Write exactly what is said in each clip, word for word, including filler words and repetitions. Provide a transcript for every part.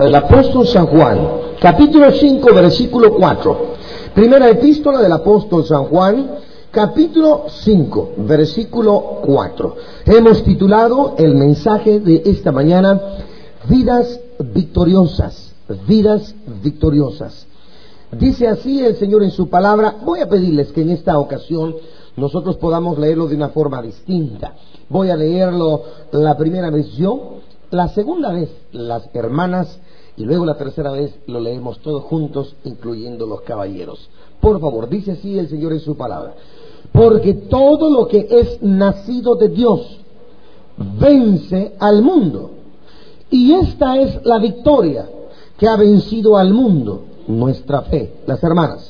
El apóstol San Juan, capítulo cinco, versículo cuatro. Primera epístola del apóstol San Juan, capítulo cinco, versículo cuatro. Hemos titulado el mensaje de esta mañana, Vidas victoriosas, vidas victoriosas. Dice así el Señor en su palabra. Voy a pedirles que en esta ocasión nosotros podamos leerlo de una forma distinta. Voy a leerlo la primera vez yo, la segunda vez las hermanas, y luego la tercera vez lo leemos todos juntos, incluyendo los caballeros. Por favor, dice así el Señor en su palabra: porque todo lo que es nacido de Dios vence al mundo, y esta es la victoria que ha vencido al mundo, nuestra fe. Las hermanas.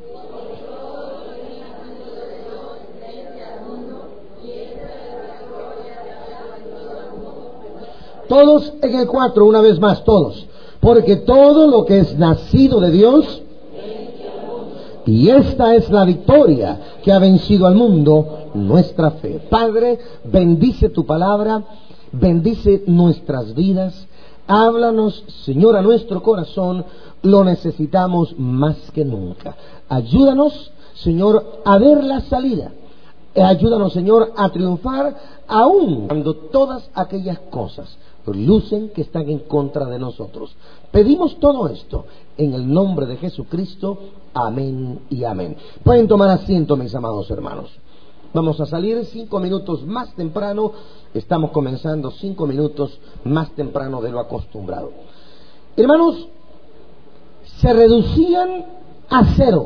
Todos en el cuatro, una vez más, todos. Porque todo lo que es nacido de Dios, y esta es la victoria que ha vencido al mundo, nuestra fe. Padre, bendice tu palabra, bendice nuestras vidas, háblanos, Señor, a nuestro corazón, lo necesitamos más que nunca. Ayúdanos, Señor, a ver la salida. Ayúdanos, Señor, a triunfar aún cuando todas aquellas cosas lucen que están en contra de nosotros. Pedimos todo esto en el nombre de Jesucristo. Amén y amén. Pueden tomar asiento, mis amados hermanos. Vamos a salir cinco minutos más temprano. Estamos comenzando cinco minutos más temprano de lo acostumbrado. Hermanos, se reducían a cero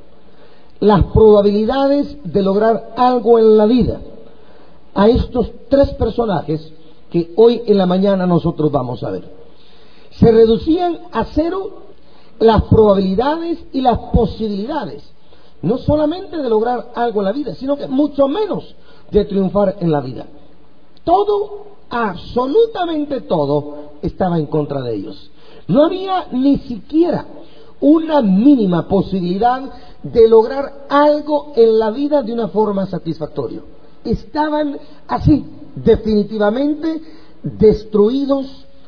las probabilidades de lograr algo en la vida a estos tres personajes que hoy en la mañana nosotros vamos a ver. Se reducían a cero las probabilidades y las posibilidades, no solamente de lograr algo en la vida, sino que mucho menos de triunfar en la vida. Todo, absolutamente todo, estaba en contra de ellos. No había ni siquiera una mínima posibilidad de lograr algo en la vida de una forma satisfactoria. Estaban así, definitivamente destruidos,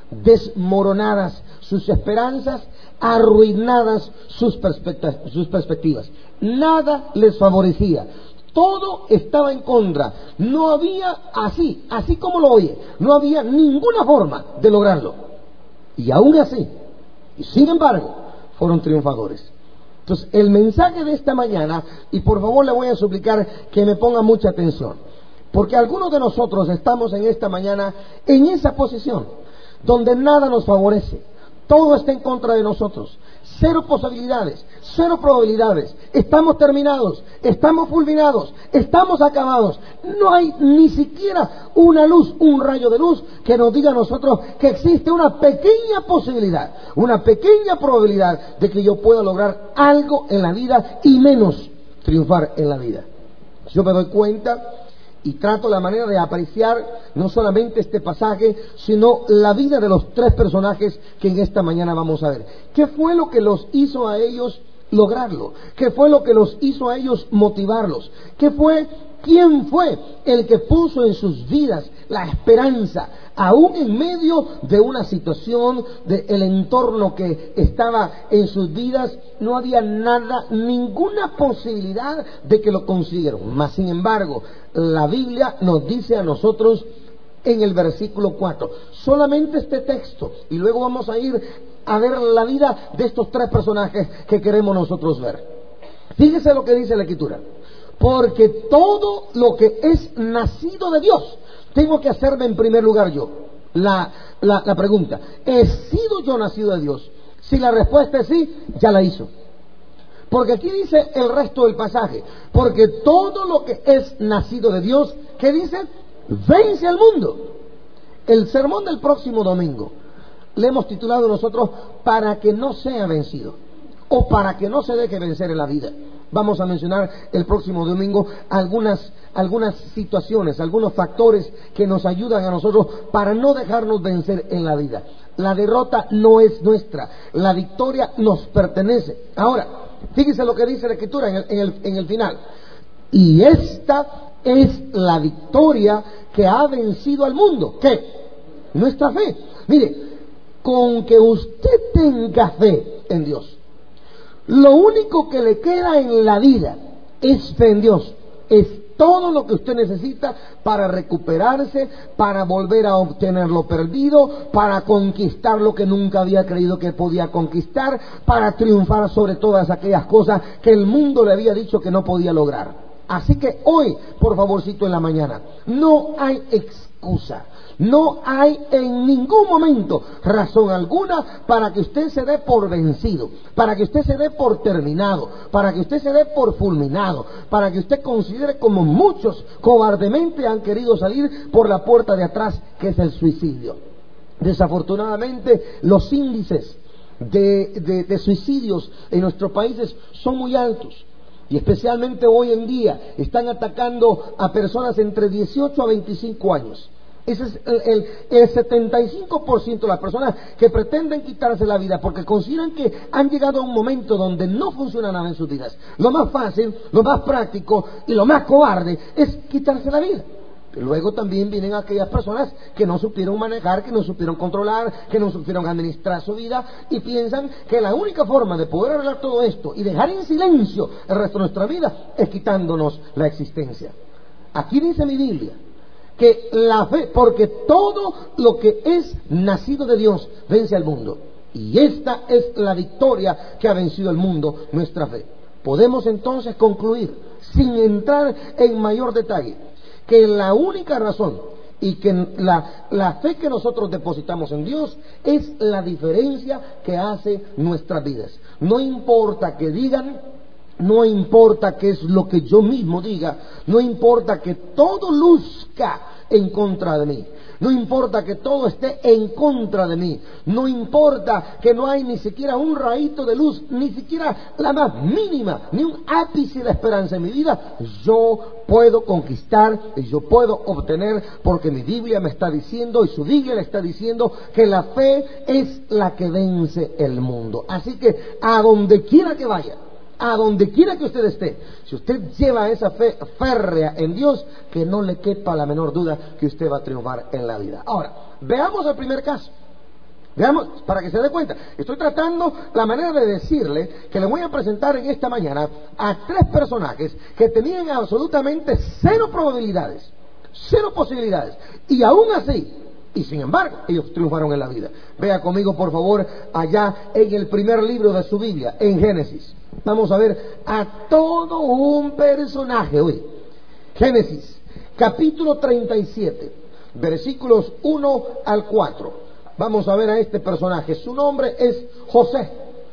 desmoronadas sus esperanzas, arruinadas sus, perspecti- sus perspectivas. Nada les favorecía. Todo estaba en contra. No había, así, así como lo oye, no había ninguna forma de lograrlo. Y aún así, y sin embargo, fueron triunfadores. Entonces, el mensaje de esta mañana, y por favor le voy a suplicar que me ponga mucha atención, porque algunos de nosotros estamos en esta mañana en esa posición, donde nada nos favorece, todo está en contra de nosotros, cero posibilidades, cero probabilidades, estamos terminados, estamos fulminados, estamos acabados, no hay ni siquiera una luz, un rayo de luz que nos diga a nosotros que existe una pequeña posibilidad, una pequeña probabilidad de que yo pueda lograr algo en la vida y menos triunfar en la vida. Yo me doy cuenta y trato la manera de apreciar no solamente este pasaje, sino la vida de los tres personajes que en esta mañana vamos a ver. ¿Qué fue lo que los hizo a ellos lograrlo? ¿Qué fue lo que los hizo a ellos motivarlos? ¿Qué fue, quién fue el que puso en sus vidas la esperanza, aún en medio de una situación, del entorno que estaba en sus vidas? No había nada, ninguna posibilidad de que lo consiguieran. Mas, sin embargo, la Biblia nos dice a nosotros en el versículo cuatro, solamente este texto, y luego vamos a ir a ver la vida de estos tres personajes que queremos nosotros ver. Fíjese lo que dice la Escritura: porque todo lo que es nacido de Dios. Tengo que hacerme en primer lugar yo la, la, la pregunta: ¿he sido yo nacido de Dios? Si la respuesta es sí, ya la hizo. Porque aquí dice el resto del pasaje: porque todo lo que es nacido de Dios, ¿qué dice? Vence al mundo. El sermón del próximo domingo le hemos titulado nosotros para que no sea vencido, o para que no se deje vencer en la vida. Vamos a mencionar el próximo domingo algunas, algunas situaciones, algunos factores que nos ayudan a nosotros para no dejarnos vencer en la vida. La derrota no es nuestra, la victoria nos pertenece. Ahora, fíjese lo que dice la Escritura en el, en el, en el final: y esta es la victoria que ha vencido al mundo. ¿Qué? Nuestra fe. Mire, con que usted tenga fe en Dios, lo único que le queda en la vida es fe en Dios. Es todo lo que usted necesita para recuperarse, para volver a obtener lo perdido, para conquistar lo que nunca había creído que podía conquistar, para triunfar sobre todas aquellas cosas que el mundo le había dicho que no podía lograr. Así que hoy, por favorcito en la mañana, no hay excusa. No hay en ningún momento razón alguna para que usted se dé por vencido, para que usted se dé por terminado, para que usted se dé por fulminado, para que usted considere como muchos cobardemente han querido salir por la puerta de atrás, que es el suicidio. Desafortunadamente, los índices de, de, de suicidios en nuestros países son muy altos. Y especialmente hoy en día están atacando a personas entre dieciocho a veinticinco años. Ese es el, el, el setenta y cinco por ciento de las personas que pretenden quitarse la vida porque consideran que han llegado a un momento donde no funciona nada en sus vidas. Lo más fácil, lo más práctico y lo más cobarde es quitarse la vida. Luego también vienen aquellas personas que no supieron manejar, que no supieron controlar, que no supieron administrar su vida y piensan que la única forma de poder arreglar todo esto y dejar en silencio el resto de nuestra vida es quitándonos la existencia. Aquí dice mi Biblia que la fe, porque todo lo que es nacido de Dios vence al mundo. Y esta es la victoria que ha vencido al mundo, nuestra fe. Podemos entonces concluir, sin entrar en mayor detalle, que la única razón y que la, la fe que nosotros depositamos en Dios es la diferencia que hace nuestras vidas. No importa que digan, no importa qué es lo que yo mismo diga, no importa que todo luzca en contra de mí, no importa que todo esté en contra de mí, no importa que no hay ni siquiera un rayito de luz, ni siquiera la más mínima, ni un ápice de esperanza en mi vida, yo puedo conquistar y yo puedo obtener, porque mi Biblia me está diciendo y su Biblia le está diciendo que la fe es la que vence el mundo. Así que a donde quiera que vaya, a donde quiera que usted esté, si usted lleva esa fe férrea en Dios, que no le quepa la menor duda que usted va a triunfar en la vida. Ahora, veamos el primer caso. Veamos, para que se dé cuenta. Estoy tratando la manera de decirle que le voy a presentar en esta mañana a tres personajes que tenían absolutamente cero probabilidades, cero posibilidades, y aún así, y sin embargo, ellos triunfaron en la vida. Vea conmigo, por favor, allá en el primer libro de su Biblia, en Génesis. Vamos a ver a todo un personaje hoy. Génesis, capítulo treinta y siete, versículos uno al cuatro. Vamos a ver a este personaje. Su nombre es José.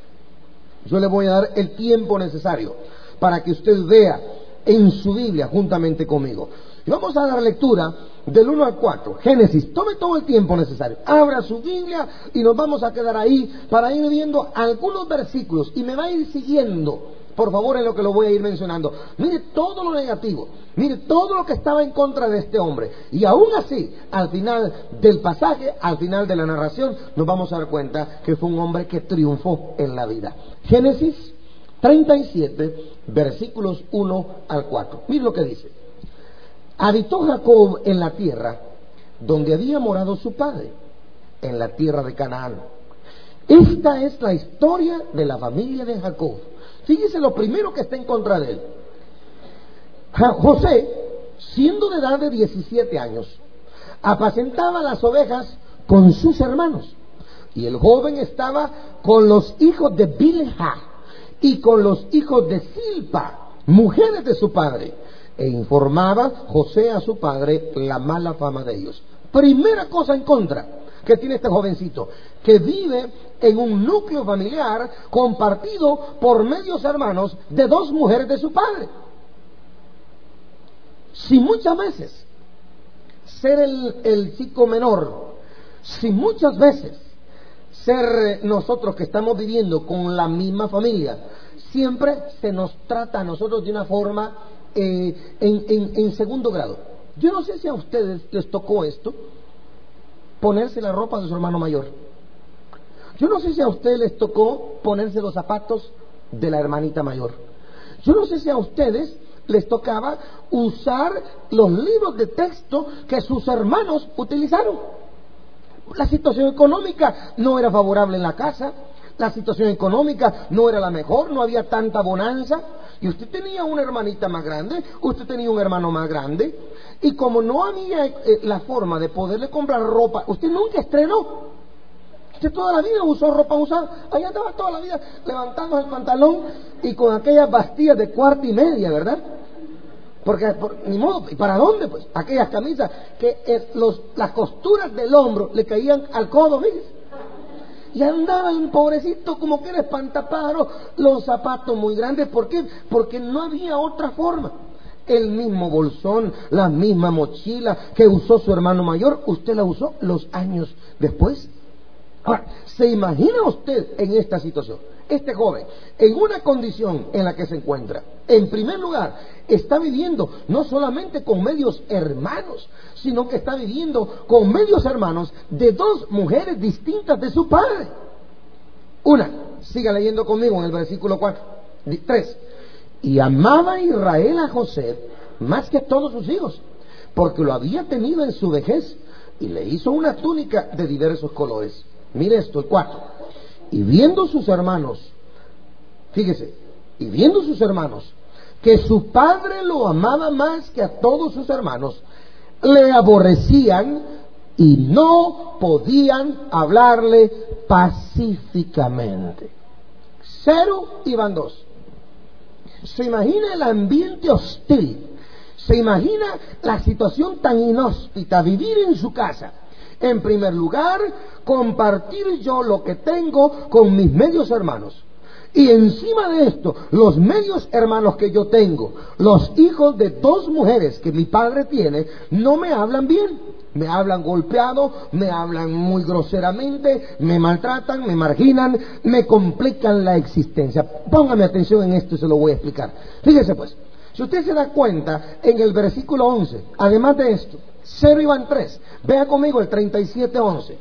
Yo le voy a dar el tiempo necesario para que usted vea en su Biblia juntamente conmigo. Y vamos a dar lectura del uno al cuatro. Génesis, tome todo el tiempo necesario. Abra su Biblia y nos vamos a quedar ahí para ir viendo algunos versículos. Y me va a ir siguiendo, por favor, en lo que lo voy a ir mencionando. Mire todo lo negativo. Mire todo lo que estaba en contra de este hombre. Y aún así, al final del pasaje, al final de la narración, nos vamos a dar cuenta que fue un hombre que triunfó en la vida. Génesis treinta y siete, versículos uno al cuatro. Mire lo que dice. Habitó Jacob en la tierra donde había morado su padre, en la tierra de Canaán. Esta es la historia de la familia de Jacob. Fíjese lo primero que está en contra de él. José, siendo de edad de diecisiete años, apacentaba las ovejas con sus hermanos, y el joven estaba con los hijos de Bilha y con los hijos de Silpa, mujeres de su padre, e informaba José a su padre la mala fama de ellos. Primera cosa en contra que tiene este jovencito, que vive en un núcleo familiar compartido por medios hermanos de dos mujeres de su padre. Si muchas veces ser el, el chico menor, si muchas veces ser nosotros que estamos viviendo con la misma familia, siempre se nos trata a nosotros de una forma eh, en, en, en segundo grado. Yo no sé si a ustedes les tocó esto, ponerse la ropa de su hermano mayor. Yo no sé si a ustedes les tocó ponerse los zapatos de la hermanita mayor. Yo no sé si a ustedes les tocaba usar los libros de texto que sus hermanos utilizaron. La situación económica no era favorable en la casa, la situación económica no era la mejor, no había tanta bonanza, y usted tenía una hermanita más grande, usted tenía un hermano más grande, y como no había eh, la forma de poderle comprar ropa, usted nunca estrenó. Usted toda la vida usó ropa usada, allá andaba toda la vida levantando el pantalón y con aquellas bastillas de cuarta y media, ¿verdad? Porque, por, ni modo, ¿y para dónde? Pues aquellas camisas que eh, los, las costuras del hombro le caían al codo, ¿ves? Y andaba un pobrecito como que era espantapájaro, los zapatos muy grandes. ¿Por qué? Porque no había otra forma. El mismo bolsón, la misma mochila que usó su hermano mayor, usted la usó los años después. Ahora, ¿se imagina usted en esta situación? Este joven, en una condición en la que se encuentra, en primer lugar, está viviendo no solamente con medios hermanos, sino que está viviendo con medios hermanos de dos mujeres distintas de su padre. Una, siga leyendo conmigo en el versículo cuatro, tres. Y amaba Israel a José más que a todos sus hijos, porque lo había tenido en su vejez, y le hizo una túnica de diversos colores. Mire esto, el cuatro. Y viendo sus hermanos, fíjese, y viendo sus hermanos, que su padre lo amaba más que a todos sus hermanos, le aborrecían y no podían hablarle pacíficamente. Cero iban dos. Se imagina el ambiente hostil, se imagina la situación tan inhóspita, vivir en su casa. En primer lugar, compartir yo lo que tengo con mis medios hermanos. Y encima de esto, los medios hermanos que yo tengo, los hijos de dos mujeres que mi padre tiene, no me hablan bien. Me hablan golpeado, me hablan muy groseramente, me maltratan, me marginan, me complican la existencia. Póngame atención en esto y se lo voy a explicar. Fíjese pues, si usted se da cuenta, en el versículo once, además de esto, cero iban tres. Vea conmigo el treinta y siete once.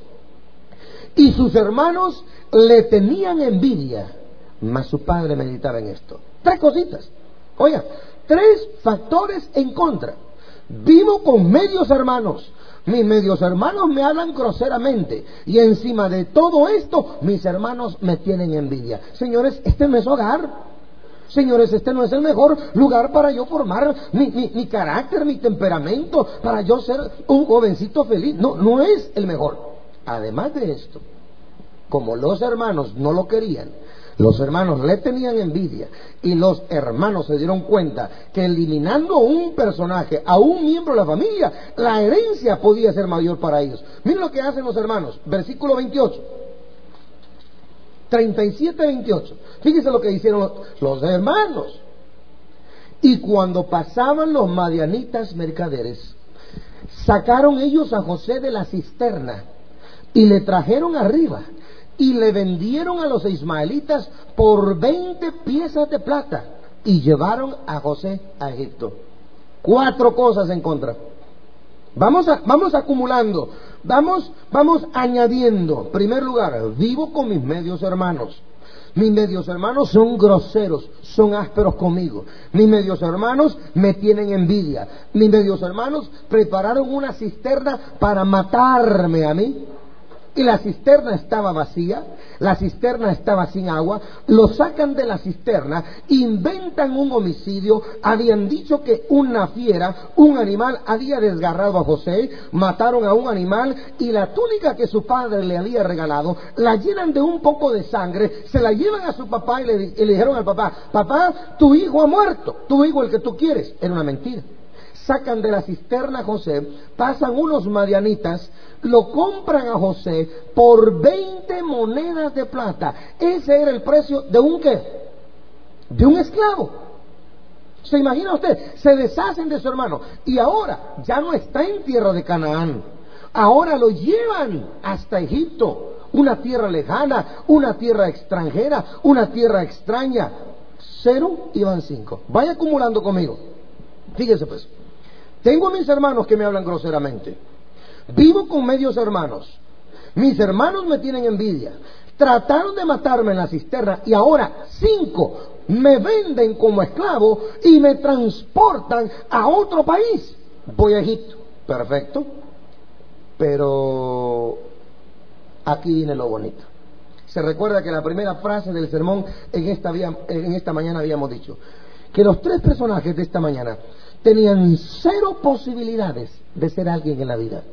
Y sus hermanos le tenían envidia, mas su padre meditaba en esto. Tres cositas. Oiga, tres factores en contra. Vivo con medios hermanos. Mis medios hermanos me hablan groseramente. Y encima de todo esto, mis hermanos me tienen envidia. Señores, este no es hogar. Señores, este no es el mejor lugar para yo formar mi, mi, mi carácter, mi temperamento, para yo ser un jovencito feliz. No, no es el mejor. Además de esto, como los hermanos no lo querían, los hermanos le tenían envidia, y los hermanos se dieron cuenta que eliminando un personaje, a un miembro de la familia, la herencia podía ser mayor para ellos. Miren lo que hacen los hermanos, versículo veintiocho. treinta y siete veintiocho. Fíjense lo que hicieron los, los hermanos. Y cuando pasaban los madianitas mercaderes, sacaron ellos a José de la cisterna y le trajeron arriba y le vendieron a los ismaelitas por veinte piezas de plata y llevaron a José a Egipto. Cuatro cosas en contra. Vamos a, vamos acumulando, vamos, vamos añadiendo. En primer lugar, vivo con mis medios hermanos. Mis medios hermanos son groseros, son ásperos conmigo. Mis medios hermanos me tienen envidia. Mis medios hermanos prepararon una cisterna para matarme a mí. Y la cisterna estaba vacía, la cisterna estaba sin agua, lo sacan de la cisterna, inventan un homicidio, habían dicho que una fiera, un animal había desgarrado a José, mataron a un animal y la túnica que su padre le había regalado, la llenan de un poco de sangre, se la llevan a su papá y le, y le dijeron al papá, papá, tu hijo ha muerto, tu hijo el que tú quieres. Era una mentira. Sacan de la cisterna a José, pasan unos madianitas, lo compran a José por veinte monedas de plata. Ese era el precio de un ¿qué? De un esclavo. ¿Se imagina usted? Se deshacen de su hermano y ahora ya no está en tierra de Canaán. Ahora lo llevan hasta Egipto, una tierra lejana, una tierra extranjera, una tierra extraña. Cero iban cinco. Vaya acumulando conmigo. Fíjese pues. Tengo a mis hermanos que me hablan groseramente. Vivo con medios hermanos. Mis hermanos me tienen envidia. Trataron de matarme en la cisterna y ahora cinco me venden como esclavo y me transportan a otro país. Voy a Egipto. Perfecto. Pero aquí viene lo bonito. Se recuerda que la primera frase del sermón en esta, en esta mañana habíamos dicho que los tres personajes de esta mañana tenían cero posibilidades de ser alguien en la vida.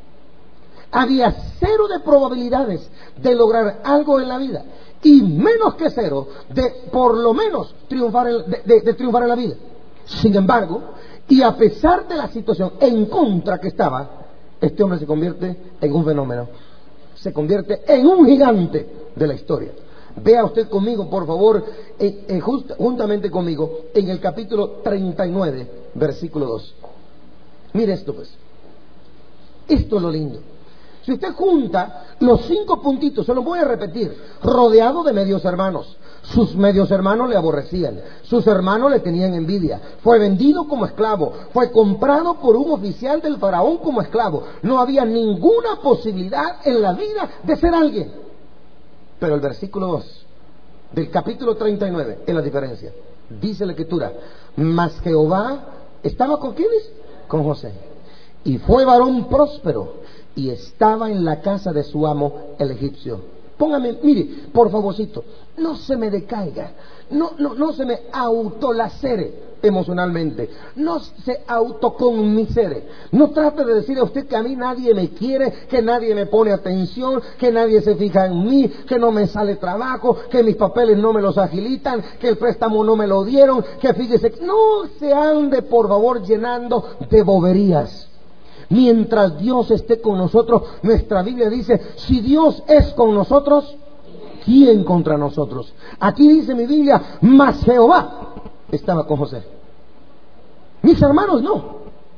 Había cero de probabilidades de lograr algo en la vida y menos que cero de por lo menos triunfar en, de, de, de triunfar en la vida. Sin embargo, y a pesar de la situación en contra que estaba, este hombre se convierte en un fenómeno, se convierte en un gigante de la historia. Vea usted conmigo, por favor, eh, eh, just, juntamente conmigo, en el capítulo treinta y nueve, versículo dos. Mire esto pues. Esto es lo lindo. Si usted junta los cinco puntitos, se los voy a repetir, rodeado de medios hermanos. Sus medios hermanos le aborrecían, sus hermanos le tenían envidia, fue vendido como esclavo, fue comprado por un oficial del faraón como esclavo. No había ninguna posibilidad en la vida de ser alguien. Pero el versículo dos del capítulo treinta y nueve es la diferencia. Dice la escritura: mas Jehová estaba con ¿quiénes? Con José, y fue varón próspero, y estaba en la casa de su amo el egipcio. Póngame, mire, por favorcito, no se me decaiga, no, no, no se me autolacere emocionalmente, no se autoconmisere, no trate de decir a usted que a mí nadie me quiere, que nadie me pone atención, que nadie se fija en mí, que no me sale trabajo, que mis papeles no me los agilitan, que el préstamo no me lo dieron, que fíjese, no se ande por favor llenando de boberías. Mientras Dios esté con nosotros, nuestra Biblia dice, si Dios es con nosotros, ¿quién contra nosotros? Aquí dice mi Biblia, mas Jehová estaba con José. Mis hermanos no.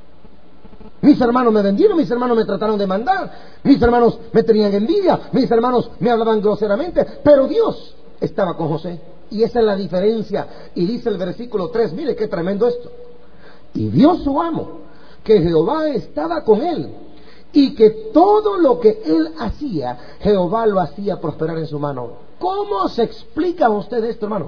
Mis hermanos me vendieron, mis hermanos me trataron de mandar, mis hermanos me tenían envidia, mis hermanos me hablaban groseramente, pero Dios estaba con José. Y esa es la diferencia. Y dice el versículo tres, mire qué tremendo esto. Y vio su amo que Jehová estaba con él, y que todo lo que él hacía, Jehová lo hacía prosperar en su mano. ¿Cómo se explica a usted esto, hermano?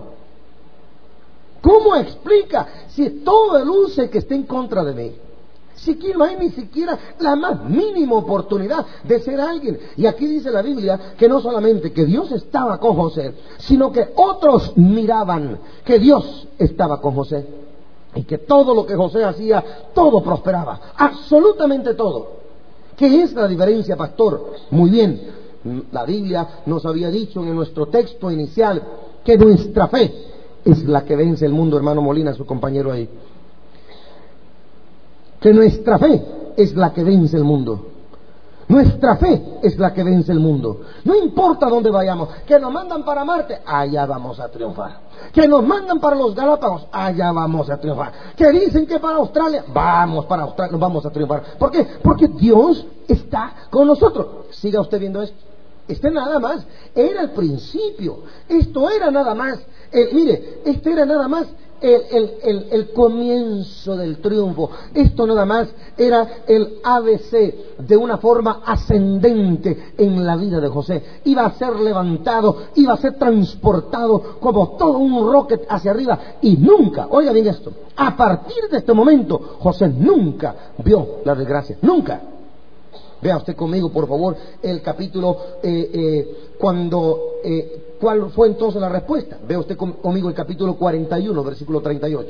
¿Cómo explica si todo luce que esté en contra de mí? Si aquí no hay ni siquiera la más mínima oportunidad de ser alguien. Y aquí dice la Biblia que no solamente que Dios estaba con José, sino que otros miraban que Dios estaba con José. Y que todo lo que José hacía, todo prosperaba, absolutamente todo. ¿Qué es la diferencia, pastor? Muy bien, la Biblia nos había dicho en nuestro texto inicial que nuestra fe es la que vence el mundo, hermano Molina, su compañero ahí. Que nuestra fe es la que vence el mundo. Nuestra fe es la que vence el mundo. No importa dónde vayamos. Que nos mandan para Marte, allá vamos a triunfar. Que nos mandan para los Galápagos, allá vamos a triunfar. Que dicen que para Australia, vamos para Australia, nos vamos a triunfar. ¿Por qué? Porque Dios está con nosotros. Siga usted viendo esto. Este nada más era el principio. Esto era nada más, eh, mire, esto era nada más El, el, el, el comienzo del triunfo. Esto nada más era el A B C de una forma ascendente en la vida de José. Iba a ser levantado, iba a ser transportado como todo un rocket hacia arriba, y nunca, oiga bien esto, a partir de este momento José nunca vio la desgracia, nunca. Vea usted conmigo, por favor, el capítulo, eh, eh, cuando, eh, ¿cuál fue entonces la respuesta? Vea usted com- conmigo el capítulo cuarenta y uno, versículo treinta y ocho.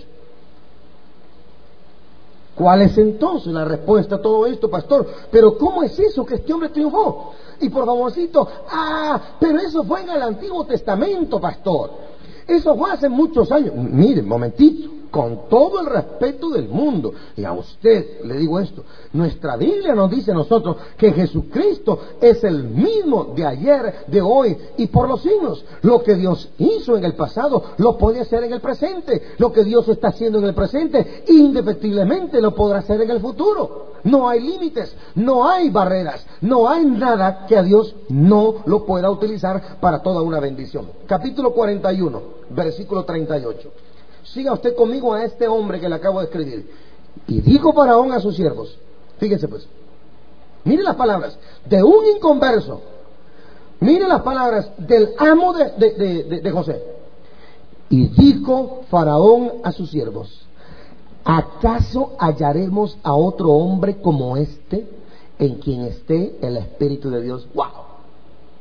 ¿Cuál es entonces la respuesta a todo esto, pastor? Pero ¿cómo es eso que este hombre triunfó? Y por favorcito, ah, pero eso fue en el Antiguo Testamento, pastor. Eso fue hace muchos años. Mire, momentito. Con todo el respeto del mundo, y a usted le digo esto, nuestra Biblia nos dice a nosotros que Jesucristo es el mismo de ayer, de hoy y por los siglos. Lo que Dios hizo en el pasado lo puede hacer en el presente. Lo que Dios está haciendo en el presente indefectiblemente lo podrá hacer en el futuro. No hay límites, no hay barreras, no hay nada que a Dios no lo pueda utilizar para toda una bendición. Capítulo cuarenta y uno, versículo treinta y ocho. Siga usted conmigo a este hombre que le acabo de escribir. Y dijo Faraón a sus siervos, fíjense pues, mire las palabras de un inconverso, mire las palabras del amo de, de, de, de, de José. Y dijo Faraón a sus siervos, ¿acaso hallaremos a otro hombre como este, en quien esté el Espíritu de Dios? ¡Wow!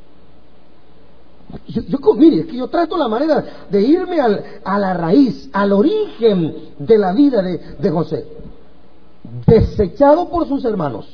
Yo, yo, mire, es que yo trato la manera de irme al, a la raíz, al origen de la vida de, de José. Desechado por sus hermanos,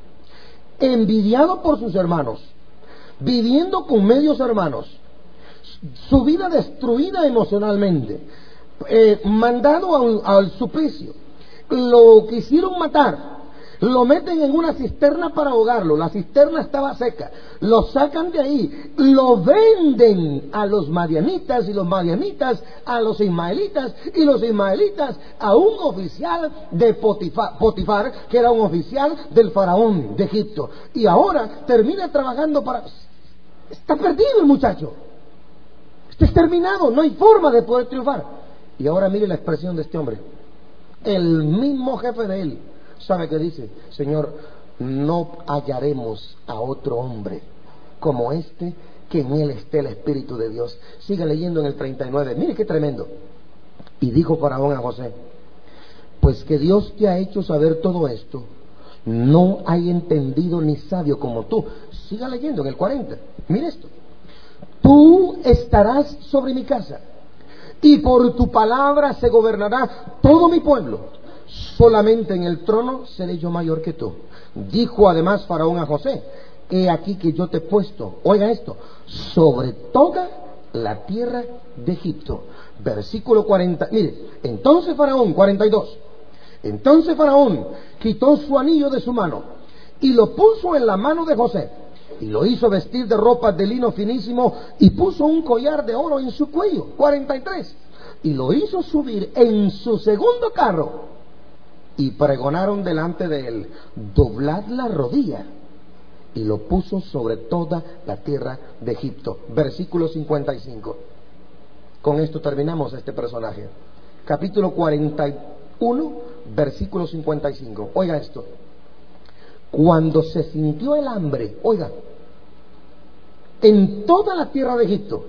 envidiado por sus hermanos, viviendo con medios hermanos, su vida destruida emocionalmente, eh, mandado al, al suplicio, lo quisieron matar, lo meten en una cisterna para ahogarlo, la cisterna estaba seca, lo sacan de ahí, lo venden a los madianitas y los madianitas a los ismaelitas y los ismaelitas a un oficial de Potifar, Potifar, que era un oficial del faraón de Egipto, y ahora termina trabajando para... Está perdido el muchacho, está exterminado, no hay forma de poder triunfar. Y ahora mire la expresión de este hombre, el mismo jefe de él. ¿Sabe qué dice? Señor, no hallaremos a otro hombre como este, que en él esté el Espíritu de Dios. Siga leyendo en el treinta y nueve. Mire qué tremendo. Y dijo Faraón a José: pues que Dios te ha hecho saber todo esto, no hay entendido ni sabio como tú. Siga leyendo en el cuarenta. Mire esto. Tú estarás sobre mi casa, y por tu palabra se gobernará todo mi pueblo. Solamente en el trono seré yo mayor que tú. Dijo además Faraón a José: he aquí que yo te he puesto, oiga esto, sobre toda la tierra de Egipto. Versículo cuarenta. Mire, entonces Faraón, cuarenta y dos. Entonces Faraón quitó su anillo de su mano y lo puso en la mano de José, y lo hizo vestir de ropas de lino finísimo, y puso un collar de oro en su cuello. cuarenta y tres. Y lo hizo subir en su segundo carro, y pregonaron delante de él: doblad la rodilla. Y lo puso sobre toda la tierra de Egipto. Versículo cincuenta y cinco. Con esto terminamos este personaje. Capítulo cuarenta y uno, versículo cincuenta y cinco. Oiga esto. Cuando se sintió el hambre, oiga, en toda la tierra de Egipto,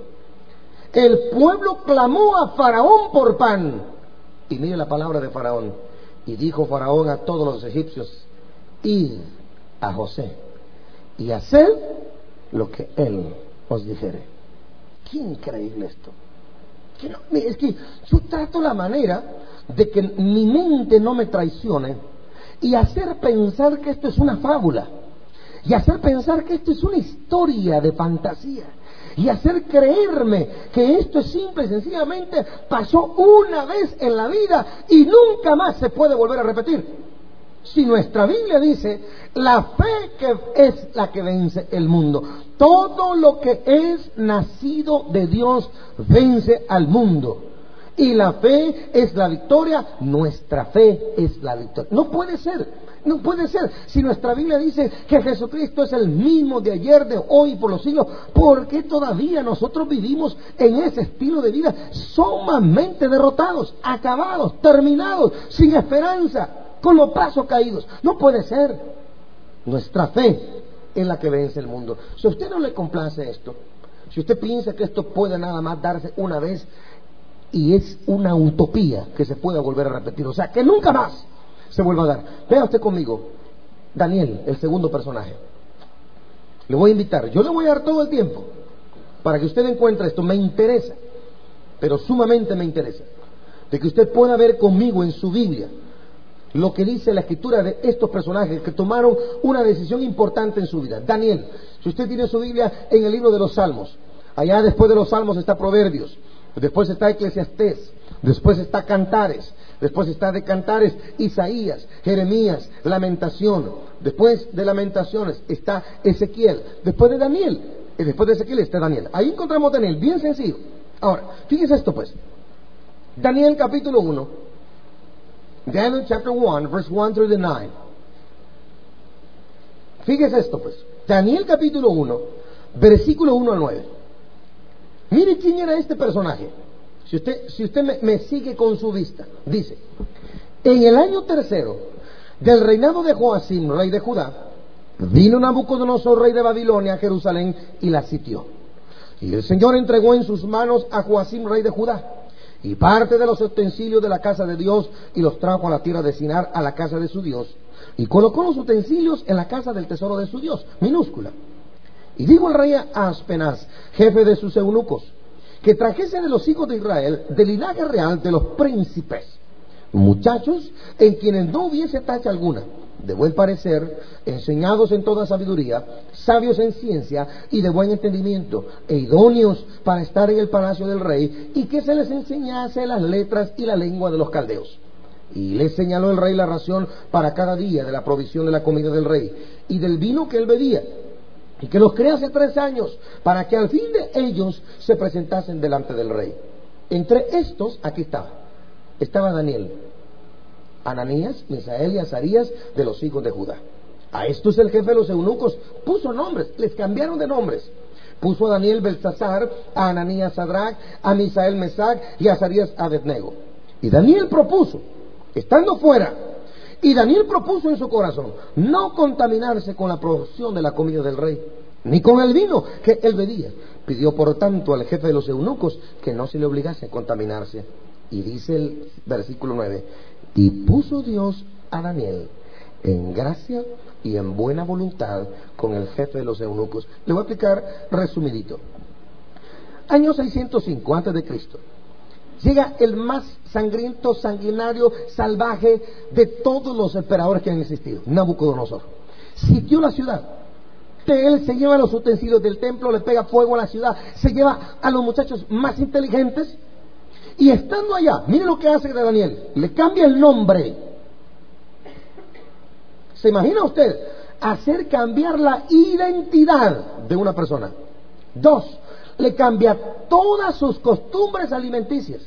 el pueblo clamó a Faraón por pan. Y mire la palabra de Faraón: y dijo Faraón a todos los egipcios: id a José y haced lo que él os dijere. Qué increíble esto. Que no, es que yo trato la manera de que mi mente no me traicione y hacer pensar que esto es una fábula, y hacer pensar que esto es una historia de fantasía, y hacer creerme que esto es simple y sencillamente pasó una vez en la vida y nunca más se puede volver a repetir. Si nuestra Biblia dice: la fe que es la que vence el mundo, todo lo que es nacido de Dios vence al mundo, y la fe es la victoria, nuestra fe es la victoria. No puede ser. No puede ser. Si nuestra Biblia dice que Jesucristo es el mismo de ayer, de hoy y por los siglos, ¿por qué todavía nosotros vivimos en ese estilo de vida sumamente derrotados, acabados, terminados, sin esperanza, con los brazos caídos? No puede ser. Nuestra fe es la que vence el mundo. Si a usted no le complace esto, si usted piensa que esto puede nada más darse una vez y es una utopía que se pueda volver a repetir, o sea, que nunca más se vuelva a dar. Vea usted conmigo Daniel, el segundo personaje. Le voy a invitar, yo le voy a dar todo el tiempo para que usted encuentre esto. Me interesa, pero sumamente me interesa, de que usted pueda ver conmigo en su Biblia lo que dice la escritura de estos personajes que tomaron una decisión importante en su vida. Daniel, si usted tiene su Biblia en el libro de los Salmos, allá después de los Salmos está Proverbios, después está Eclesiastés, después está Cantares, después está de Cantares Isaías, Jeremías, Lamentación, después de Lamentaciones está Ezequiel, después de Daniel, y después de Ezequiel está Daniel. Ahí encontramos Daniel, bien sencillo. Ahora, fíjese esto pues, Daniel capítulo uno, Daniel chapter one, verse one through the nine. Fíjese esto pues, Daniel capítulo uno, versículo uno al nueve. Mire quién era este personaje. Si usted, si usted me, me sigue con su vista, dice: en el año tercero del reinado de Joacim, rey de Judá, vino Nabucodonosor, rey de Babilonia, a Jerusalén y la sitió. Y el Señor entregó en sus manos a Joacim, rey de Judá, y parte de los utensilios de la casa de Dios, y los trajo a la tierra de Sinar, a la casa de su Dios, y colocó los utensilios en la casa del tesoro de su Dios, minúscula. Y dijo el rey a Aspenaz, jefe de sus eunucos, que trajese de los hijos de Israel, del linaje real de los príncipes, muchachos en quienes no hubiese tacha alguna, de buen parecer, enseñados en toda sabiduría, sabios en ciencia y de buen entendimiento, e idóneos para estar en el palacio del rey, y que se les enseñase las letras y la lengua de los caldeos. Y les señaló el rey la ración para cada día de la provisión de la comida del rey, y del vino que él bebía, y que los crease tres años, para que al fin de ellos se presentasen delante del rey. Entre estos, aquí estaba, estaba Daniel, Ananías, Misael y Azarías de los hijos de Judá. A estos el jefe de los eunucos puso nombres, les cambiaron de nombres. Puso a Daniel Belsasar, a Ananías Sadrach, a Misael Mesac y a Azarías Abednego. Y Daniel propuso, estando fuera, y Daniel propuso en su corazón no contaminarse con la provisión de la comida del rey, ni con el vino que él bebía. Pidió por tanto al jefe de los eunucos que no se le obligase a contaminarse. Y dice el versículo nueve, y puso Dios a Daniel en gracia y en buena voluntad con el jefe de los eunucos. Le voy a explicar resumidito. Año seiscientos cinco antes de Cristo. Llega el más sangriento, sanguinario, salvaje de todos los emperadores que han existido, Nabucodonosor. Sitió la ciudad. De él se lleva los utensilios del templo, le pega fuego a la ciudad, se lleva a los muchachos más inteligentes. Y estando allá, mire lo que hace de Daniel, le cambia el nombre. ¿Se imagina usted hacer cambiar la identidad de una persona? Dos, le cambia todas sus costumbres alimenticias.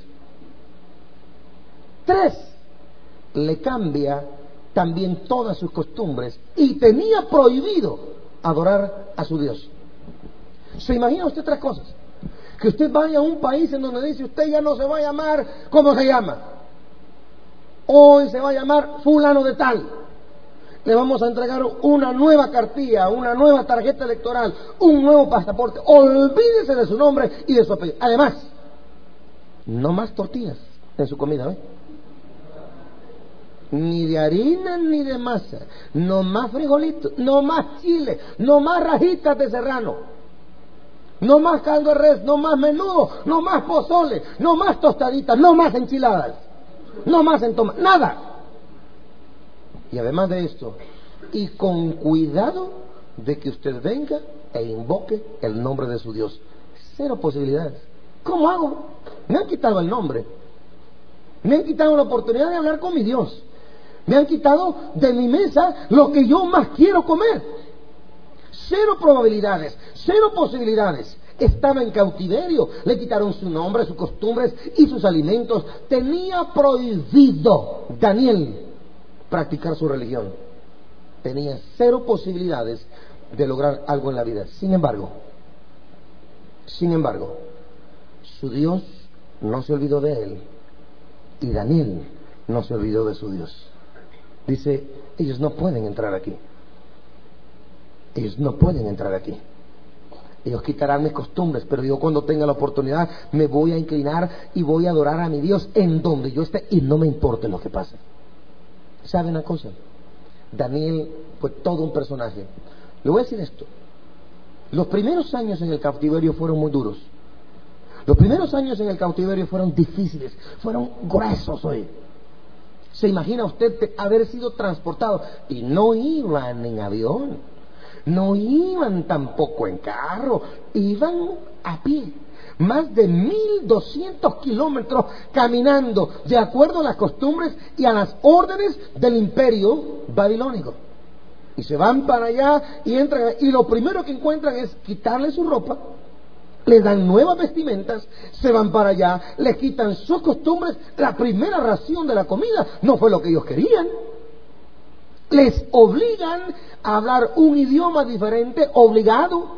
Tres, le cambia también todas sus costumbres y tenía prohibido adorar a su Dios. ¿Se imagina usted tres cosas? Que usted vaya a un país en donde dice usted ya no se va a llamar como se llama, hoy se va a llamar fulano de tal, le vamos a entregar una nueva cartilla, una nueva tarjeta electoral, un nuevo pasaporte, olvídese de su nombre y de su apellido. Además, no más tortillas en su comida, ¿eh? Ni de harina ni de masa, no más frijolitos, no más chile, no más rajitas de serrano, no más caldo de res, no más menudo, no más pozole, no más tostaditas, no más enchiladas, no más entomadas, nada. Y además de esto, y con cuidado de que usted venga e invoque el nombre de su Dios. Cero posibilidades. ¿Cómo hago? Me han quitado el nombre, me han quitado la oportunidad de hablar con mi Dios, me han quitado de mi mesa lo que yo más quiero comer. Cero probabilidades, cero posibilidades. Estaba en cautiverio, le quitaron su nombre, sus costumbres y sus alimentos. Tenía prohibido Daniel practicar su religión. Tenía cero posibilidades de lograr algo en la vida. Sin embargo, sin embargo, su Dios no se olvidó de él y Daniel no se olvidó de su Dios. Dice, ellos no pueden entrar aquí. Ellos no pueden entrar aquí. Ellos quitarán mis costumbres, pero yo cuando tenga la oportunidad me voy a inclinar y voy a adorar a mi Dios en donde yo esté y no me importe lo que pase. ¿Sabe una cosa? Daniel fue todo un personaje. Le voy a decir esto. Los primeros años en el cautiverio fueron muy duros. Los primeros años en el cautiverio fueron difíciles, fueron gruesos hoy. ¿Se imagina usted haber sido transportado? Y no iban en avión, no iban tampoco en carro, iban a pie. Más de mil doscientos kilómetros caminando, de acuerdo a las costumbres y a las órdenes del imperio babilónico. Y se van para allá y entran, y lo primero que encuentran es quitarle su ropa, les dan nuevas vestimentas, se van para allá, les quitan sus costumbres. La primera ración de la comida no fue lo que ellos querían. Les obligan a hablar un idioma diferente, obligado.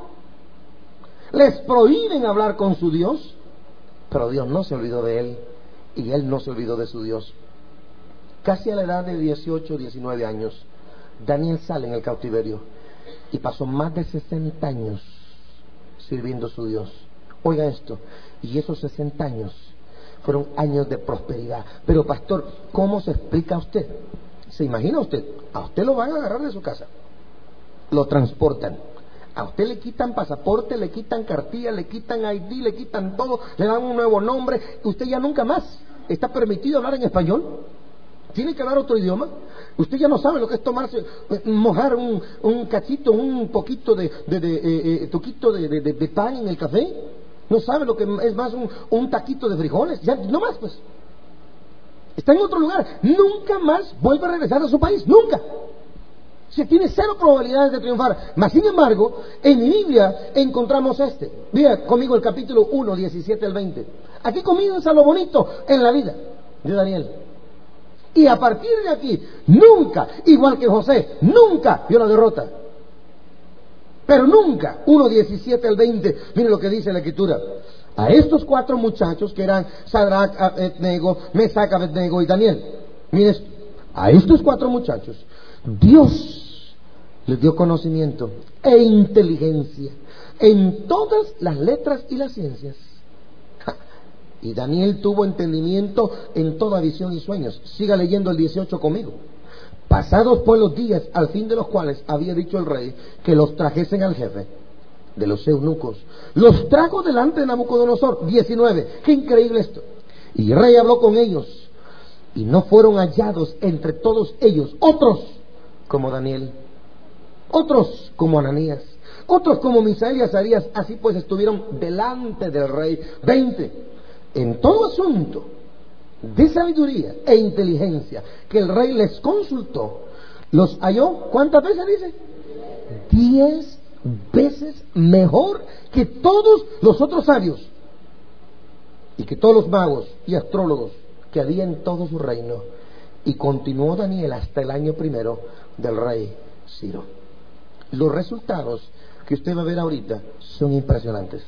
Les prohíben hablar con su Dios, pero Dios no se olvidó de él y él no se olvidó de su Dios. Casi a la edad de dieciocho, diecinueve años, Daniel sale en el cautiverio y pasó más de sesenta años sirviendo a su Dios. Oiga esto, y esos sesenta años fueron años de prosperidad. Pero pastor, ¿cómo se explica a usted? ¿Se imagina usted? A usted lo van a agarrar de su casa, lo transportan A usted le quitan pasaporte, le quitan cartilla, le quitan I D, le quitan todo, le dan un nuevo nombre. Usted ya nunca más está permitido hablar en español. Tiene que hablar otro idioma. Usted ya no sabe lo que es tomarse, mojar un, un cachito, un poquito de, de, de eh, eh, toquito de, de, de, de pan en el café. No sabe lo que es más un, un taquito de frijoles. Ya no más, pues. Está en otro lugar. Nunca más vuelve a regresar a su país. Nunca. Se tiene cero probabilidades de triunfar. Mas, sin embargo, en mi Biblia encontramos este. Mira conmigo el capítulo uno, diecisiete al veinte. Aquí comienza lo bonito en la vida de Daniel. Y a partir de aquí, nunca, igual que José, nunca vio la derrota. Pero nunca, uno, diecisiete al veinte, mire lo que dice la Escritura. A estos cuatro muchachos que eran Sadrach, Abednego, Mesac, Abednego y Daniel. Mire esto. A estos cuatro muchachos, Dios les dio conocimiento e inteligencia en todas las letras y las ciencias. Y Daniel tuvo entendimiento en toda visión y sueños. Siga leyendo el dieciocho conmigo. Pasados pues los días, al fin de los cuales había dicho el rey que los trajesen al jefe de los eunucos, los trajo delante de Nabucodonosor. diecinueve. Qué increíble esto. Y el rey habló con ellos, y no fueron hallados entre todos ellos otros como Daniel, otros como Ananías, otros como Misael y Azarías. Así pues estuvieron delante del rey. veinte. En todo asunto de sabiduría e inteligencia que el rey les consultó, los halló. ¿Cuántas veces dice? Diez veces mejor que todos los otros sabios y que todos los magos y astrólogos que había en todo su reino. Y continuó Daniel hasta el año primero del rey Ciro. Los resultados que usted va a ver ahorita son impresionantes.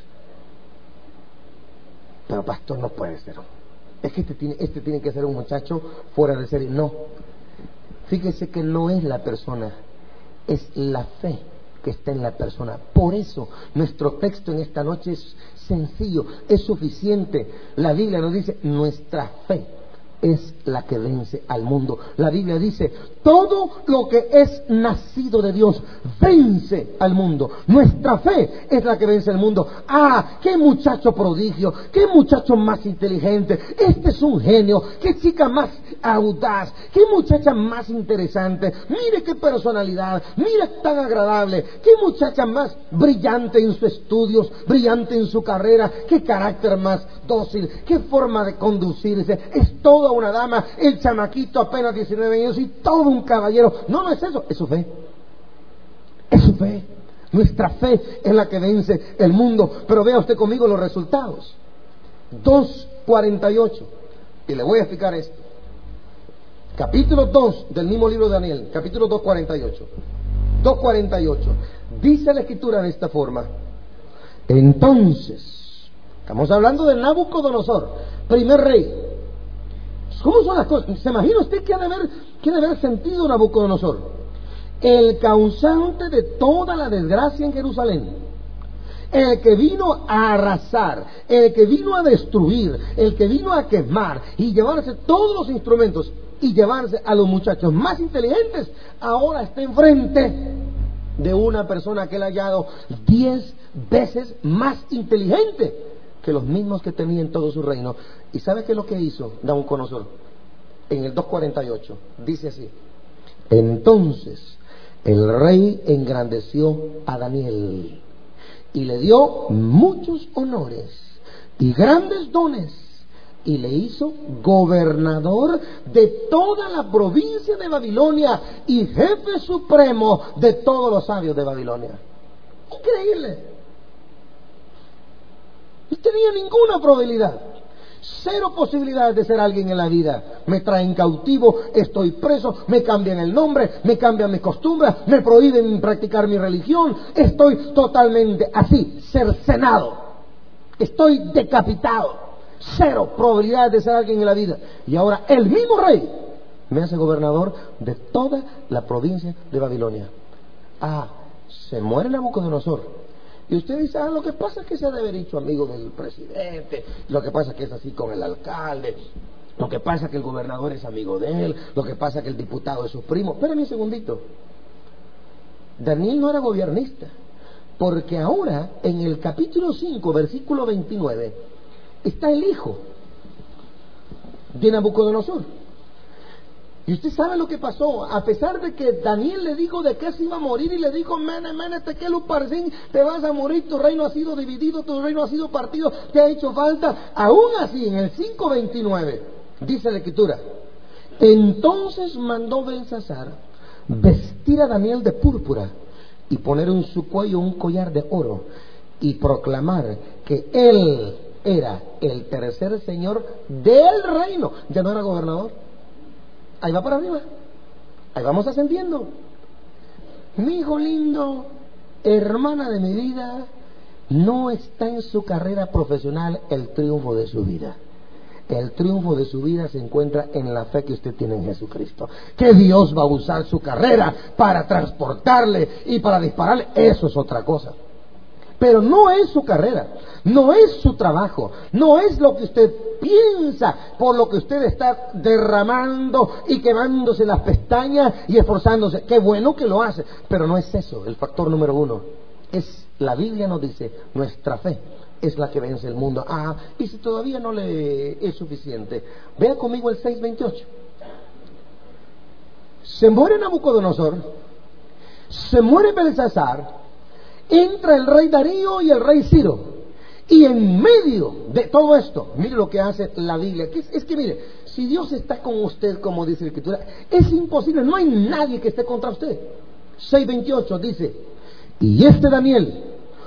Pero pastor, no puede ser. Es que este tiene, este tiene que ser un muchacho fuera de serie. No. Fíjese que no es la persona, es la fe que está en la persona. Por eso nuestro texto en esta noche es sencillo, es suficiente. La Biblia nos dice: nuestra fe es la que vence al mundo. La Biblia dice: todo lo que es nacido de Dios vence al mundo. Nuestra fe es la que vence al mundo. Ah, qué muchacho prodigio, qué muchacho más inteligente, este es un genio, qué chica más audaz, qué muchacha más interesante, mire qué personalidad, mire tan agradable, qué muchacha más brillante en sus estudios, brillante en su carrera, qué carácter más dócil, qué forma de conducirse, es toda una dama, el chamaquito apenas diecinueve años y todo un caballero. No, no es eso, es su fe. Es su fe. Nuestra fe es la que vence el mundo. Pero vea usted conmigo los resultados. dos cuarenta y ocho. Y le voy a explicar esto. Capítulo dos del mismo libro de Daniel. Capítulo dos, cuarenta y ocho. dos cuarenta y ocho. Dice la Escritura de esta forma: entonces, estamos hablando de Nabucodonosor, primer rey. ¿Cómo son las cosas? ¿Se imagina usted que ha de haber, que ha de haber sentido Nabucodonosor? El causante de toda la desgracia en Jerusalén, el que vino a arrasar, el que vino a destruir, el que vino a quemar y llevarse todos los instrumentos y llevarse a los muchachos más inteligentes, ahora está enfrente de una persona que él ha hallado diez veces más inteligente que los mismos que tenía en todo su reino. ¿Y sabe qué es lo que hizo Nabucodonosor? En el dos cuarenta y ocho dice así: entonces el rey engrandeció a Daniel y le dio muchos honores y grandes dones, y le hizo gobernador de toda la provincia de Babilonia y jefe supremo de todos los sabios de Babilonia. Increíble. No tenía ninguna probabilidad, cero posibilidades de ser alguien en la vida. Me traen cautivo, estoy preso, me cambian el nombre, me cambian mis costumbres, me prohíben practicar mi religión, estoy totalmente así, cercenado, estoy decapitado, cero probabilidades de ser alguien en la vida. Y ahora el mismo rey me hace gobernador de toda la provincia de Babilonia. Ah, se muere Nabucodonosor. Y usted dice: ah, lo que pasa es que se ha de haber hecho amigo del presidente, lo que pasa es que es así con el alcalde, lo que pasa es que el gobernador es amigo de él, lo que pasa es que el diputado es su primo. Espérame un segundito. Daniel no era gobernista, Porque ahora, en el capítulo cinco, versículo veintinueve, está el hijo de Nabucodonosor. Y usted sabe lo que pasó. A pesar de que Daniel le dijo de que se iba a morir y le dijo, mene, mene, te que parcín, te vas a morir, tu reino ha sido dividido, tu reino ha sido partido, te ha hecho falta. Aún así, en el cinco veintinueve, dice la escritura, entonces mandó Belsasar vestir a Daniel de púrpura y poner en su cuello un collar de oro y proclamar que él era el tercer señor del reino. Ya no era gobernador. Ahí va para arriba, ahí vamos ascendiendo. Mi hijo lindo, hermana de mi vida, no está en su carrera profesional el triunfo de su vida. El triunfo de su vida se encuentra en la fe que usted tiene en Jesucristo. Que Dios va a usar su carrera para transportarle y para dispararle, eso es otra cosa. Pero no es su carrera, no es su trabajo, no es lo que usted piensa, por lo que usted está derramando y quemándose las pestañas y esforzándose. Qué bueno que lo hace, pero no es eso el factor número uno. Es, la Biblia nos dice, nuestra fe es la que vence el mundo. Ah, y si todavía no le es suficiente, vea conmigo el seis veintiocho. Se muere Nabucodonosor, se muere Belsasar, entra el rey Darío y el rey Ciro. Y en medio de todo esto, mire lo que hace la Biblia. Que es, es que mire, si Dios está con usted, como dice la Escritura, es imposible, no hay nadie que esté contra usted. seis veintiocho dice, y este Daniel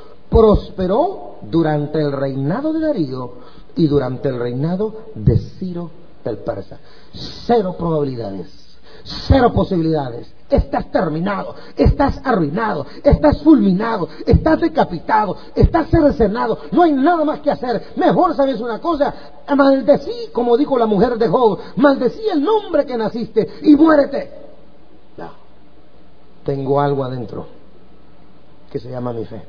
prosperó durante el reinado de Darío y durante el reinado de Ciro el persa. Cero probabilidades, cero posibilidades. Estás terminado, estás arruinado, estás fulminado, estás decapitado, estás cercenado, no hay nada más que hacer. Mejor, ¿sabes una cosa? Maldecí, como dijo la mujer de Job, maldecí el nombre que naciste y muérete. No, tengo algo adentro que se llama mi fe.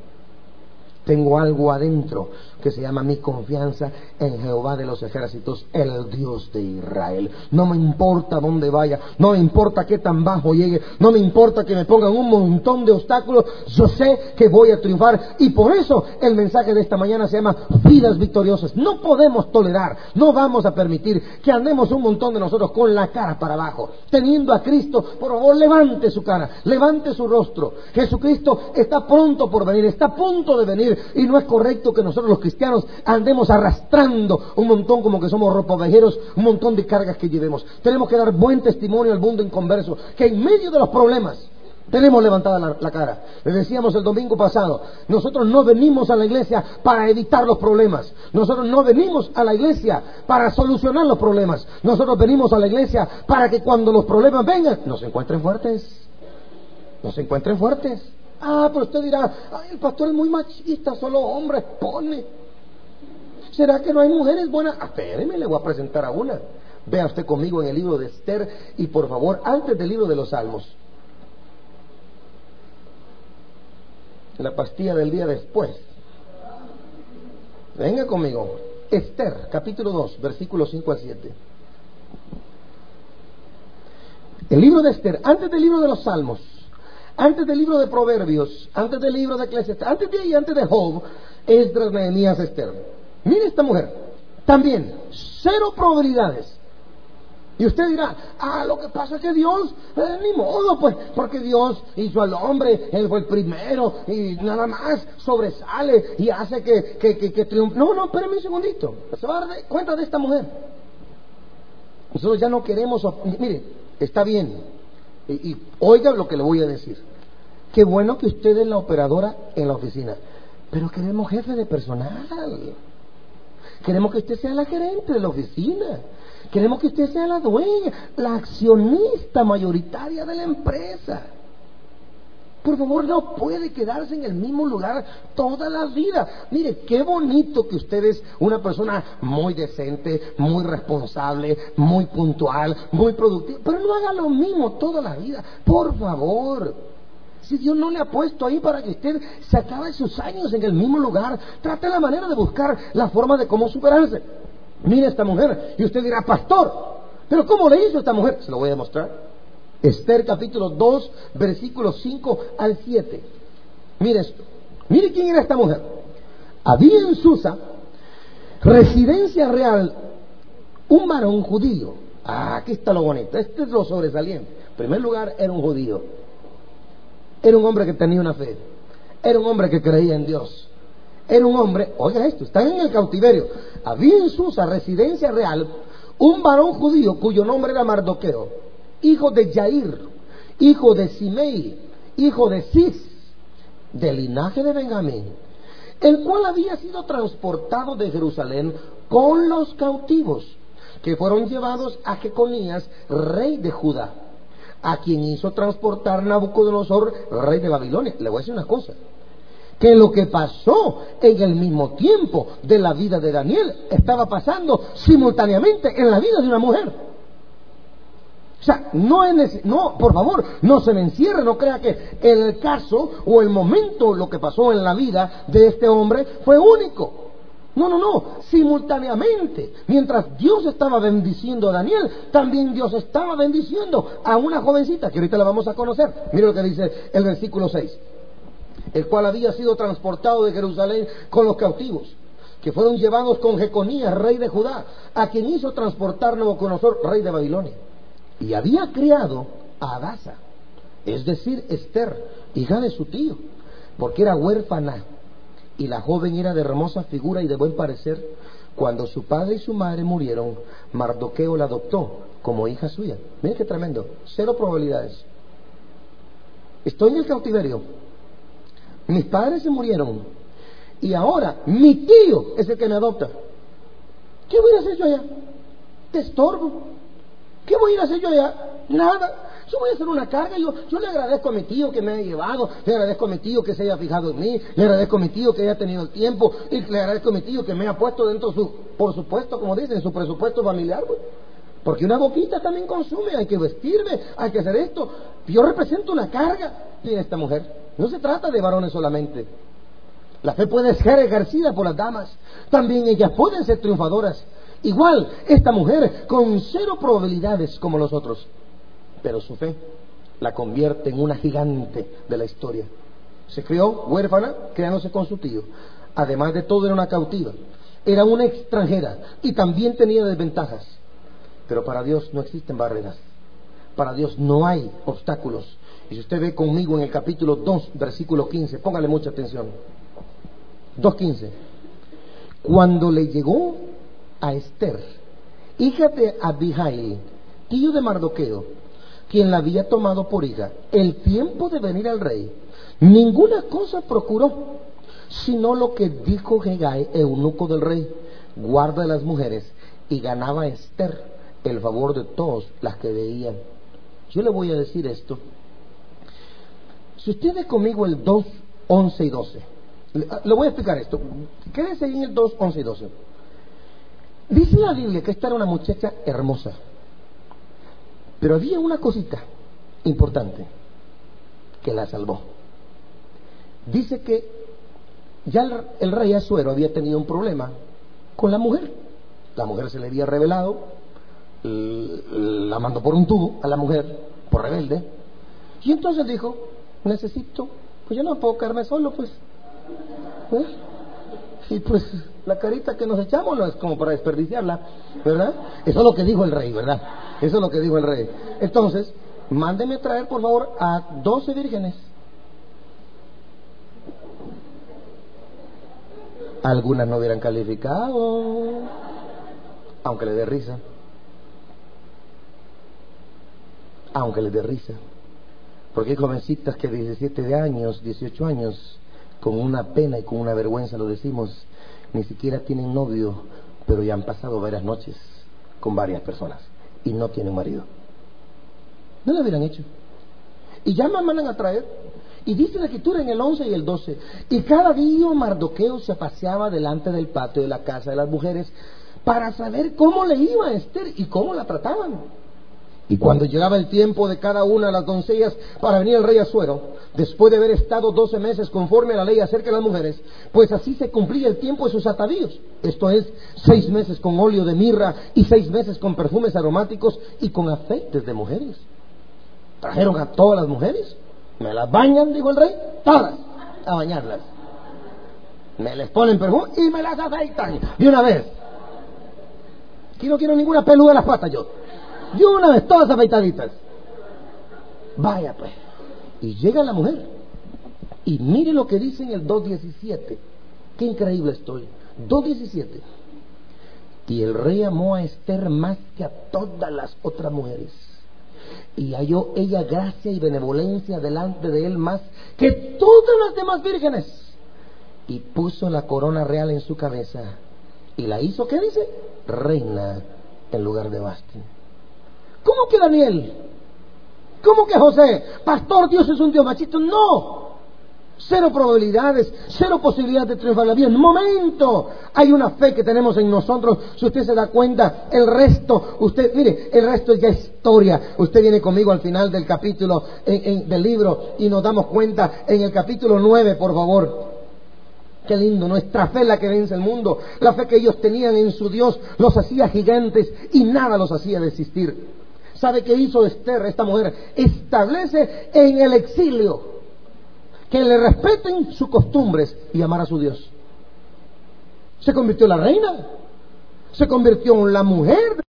Tengo algo adentro que se llama mi confianza en Jehová de los ejércitos, el Dios de Israel. No me importa dónde vaya, no me importa qué tan bajo llegue, no me importa que me pongan un montón de obstáculos, yo sé que voy a triunfar. Y por eso el mensaje de esta mañana se llama vidas victoriosas. No podemos tolerar, no vamos a permitir que andemos un montón de nosotros con la cara para abajo. Teniendo a Cristo, por favor, levante su cara, levante su rostro. Jesucristo está pronto por venir, está a punto de venir. Y no es correcto que nosotros los cristianos andemos arrastrando un montón, como que somos ropavejeros, un montón de cargas que llevemos. Tenemos que dar buen testimonio al mundo inconverso, que en medio de los problemas tenemos levantada la, la cara. Les decíamos el domingo pasado, nosotros no venimos a la iglesia para evitar los problemas, nosotros no venimos a la iglesia para solucionar los problemas, nosotros venimos a la iglesia para que cuando los problemas vengan, nos encuentren fuertes, nos encuentren fuertes. Ah, pero usted dirá, ay, el pastor es muy machista, solo hombres pone. ¿Será que no hay mujeres buenas? Ah, espéreme, le voy a presentar a una. Vea usted conmigo en el libro de Esther y por favor, antes del libro de los Salmos, la pastilla del día después. Venga conmigo. Esther, capítulo dos, versículos cinco al siete. El libro de Esther, antes del libro de los Salmos, antes del libro de Proverbios, antes del libro de Eclesiastés, antes de ahí, antes de Job, Esdras, Nehemías, Esther. Mire esta mujer, también, cero probabilidades. Y usted dirá, ah, lo que pasa es que Dios, eh, ni modo, pues, porque Dios hizo al hombre, Él fue el primero, y nada más sobresale y hace que, que, que, que triunfe. No, no, espérame un segundito, se va a dar cuenta de esta mujer. Nosotros ya no queremos, mire, está bien. Y, y oiga lo que le voy a decir. Qué bueno que usted es la operadora en la oficina, pero queremos jefe de personal. Queremos que usted sea la gerente de la oficina. Queremos que usted sea la dueña, la accionista mayoritaria de la empresa. Por favor, no puede quedarse en el mismo lugar toda la vida. Mire, qué bonito que usted es una persona muy decente, muy responsable, muy puntual, muy productiva, pero no haga lo mismo toda la vida, por favor. Si Dios no le ha puesto ahí para que usted se acabe sus años en el mismo lugar, trate la manera de buscar la forma de cómo superarse. Mire esta mujer, y usted dirá, pastor, ¿pero cómo le hizo esta mujer? Se lo voy a demostrar. Esther capítulo dos, versículos cinco al siete. Mire esto. Mire quién era esta mujer. Había en Susa, residencia real, un varón judío. Ah, aquí está lo bonito. Este es lo sobresaliente. En primer lugar, era un judío. Era un hombre que tenía una fe. Era un hombre que creía en Dios. Era un hombre, oiga esto, están en el cautiverio. Había en Susa, residencia real, un varón judío cuyo nombre era Mardoqueo, hijo de Yair, hijo de Simei, hijo de Cis, del linaje de Benjamín, el cual había sido transportado de Jerusalén con los cautivos que fueron llevados a Jeconías, rey de Judá, a quien hizo transportar Nabucodonosor, rey de Babilonia. Le voy a decir una cosa, que lo que pasó en el mismo tiempo de la vida de Daniel estaba pasando simultáneamente en la vida de una mujer. O sea, no es nece- no, por favor, no se me encierre, no crea que el caso o el momento, lo que pasó en la vida de este hombre fue único. No, no, no, simultáneamente, mientras Dios estaba bendiciendo a Daniel, también Dios estaba bendiciendo a una jovencita que ahorita la vamos a conocer. Mire lo que dice el versículo seis. El cual había sido transportado de Jerusalén con los cautivos, que fueron llevados con Jeconías, rey de Judá, a quien hizo transportar Nabucodonosor, rey de Babilonia. Y había criado a Hadasa, es decir, Esther, hija de su tío, porque era huérfana, y la joven era de hermosa figura y de buen parecer. Cuando su padre y su madre murieron, Mardoqueo la adoptó como hija suya. Miren qué tremendo, cero probabilidades. Estoy en el cautiverio, mis padres se murieron y ahora mi tío es el que me adopta. ¿Qué voy a hacer yo allá? Te estorbo. ¿Qué voy a ir a hacer yo allá? Nada. Yo voy a hacer una carga. Yo, yo le agradezco a mi tío que me haya llevado, le agradezco a mi tío que se haya fijado en mí, le agradezco a mi tío que haya tenido el tiempo, y le agradezco a mi tío que me haya puesto dentro de su, por supuesto, como dicen, su presupuesto familiar, pues. Porque una boquita también consume, hay que vestirme, hay que hacer esto. Yo represento una carga de esta mujer. No se trata de varones solamente. La fe puede ser ejercida por las damas. También ellas pueden ser triunfadoras. Igual, esta mujer con cero probabilidades como los otros. Pero su fe la convierte en una gigante de la historia. Se crió huérfana, criándose con su tío. Además de todo, era una cautiva. Era una extranjera y también tenía desventajas. Pero para Dios no existen barreras. Para Dios no hay obstáculos. Y si usted ve conmigo en el capítulo dos, versículo quince, póngale mucha atención. dos quince. Cuando le llegó a Esther, hija de Abihail, tío de Mardoqueo, quien la había tomado por hija, el tiempo de venir al rey, ninguna cosa procuró, sino lo que dijo Hegai, eunuco del rey, guarda de las mujeres, y ganaba a Esther el favor de todas las que veían. Yo le voy a decir esto. Si usted ve conmigo el dos, once y doce, le, le voy a explicar esto. Quédese ahí en el dos, once y doce. Dice la Biblia que esta era una muchacha hermosa, pero había una cosita importante que la salvó. Dice que ya el, el rey Asuero había tenido un problema con la mujer. La mujer se le había revelado, la mandó por un tubo a la mujer, por rebelde, y entonces dijo: necesito, pues yo no puedo quedarme solo, pues. ¿Eh? Y pues la carita que nos echamos no es como para desperdiciarla, ¿verdad? Eso es lo que dijo el rey, ¿verdad? Eso es lo que dijo el rey. Entonces, mándeme traer, por favor, a doce vírgenes. Algunas no hubieran calificado, aunque le dé risa. Aunque les dé risa. Porque hay jovencitas que diecisiete años, dieciocho años, con una pena y con una vergüenza lo decimos, ni siquiera tienen novio, pero ya han pasado varias noches con varias personas y no tienen marido. No lo hubieran hecho. Y ya me mandan a traer. Y dice la escritura en el once y el doce: y cada día Mardoqueo se paseaba delante del patio de la casa de las mujeres para saber cómo le iba a Esther y cómo la trataban. Y cuando llegaba el tiempo de cada una de las doncellas para venir al rey Asuero, después de haber estado doce meses conforme a la ley acerca de las mujeres, pues así se cumplía el tiempo de sus atavíos. Esto es, seis meses con óleo de mirra y seis meses con perfumes aromáticos y con aceites de mujeres. Trajeron a todas las mujeres. ¿Me las bañan?, dijo el rey. Todas, a bañarlas. Me les ponen perfume y me las afeitan de una vez. Aquí no quiero ninguna peluda en las patas yo. De una vez, todas afeitaditas. Vaya pues. Y llega la mujer. Y mire lo que dice en el dos diecisiete. Qué increíble estoy. dos diecisiete. Y el rey amó a Esther más que a todas las otras mujeres. Y halló ella gracia y benevolencia delante de él más que todas las demás vírgenes. Y puso la corona real en su cabeza. Y la hizo, ¿qué dice? Reina en lugar de Vasti. ¿Cómo que Daniel? ¿Cómo que José? Pastor, Dios es un Dios machito. No. Cero probabilidades, cero posibilidades de triunfar la vida. En un momento hay una fe que tenemos en nosotros. Si usted se da cuenta, el resto, usted, mire, el resto es ya historia. Usted viene conmigo al final del capítulo en, en, del libro y nos damos cuenta en el capítulo nueve, por favor. Qué lindo, nuestra fe es la que vence el mundo. La fe que ellos tenían en su Dios los hacía gigantes y nada los hacía desistir. ¿Sabe qué hizo Esther, esta mujer? Establece en el exilio que le respeten sus costumbres y amar a su Dios. Se convirtió en la reina, se convirtió en la mujer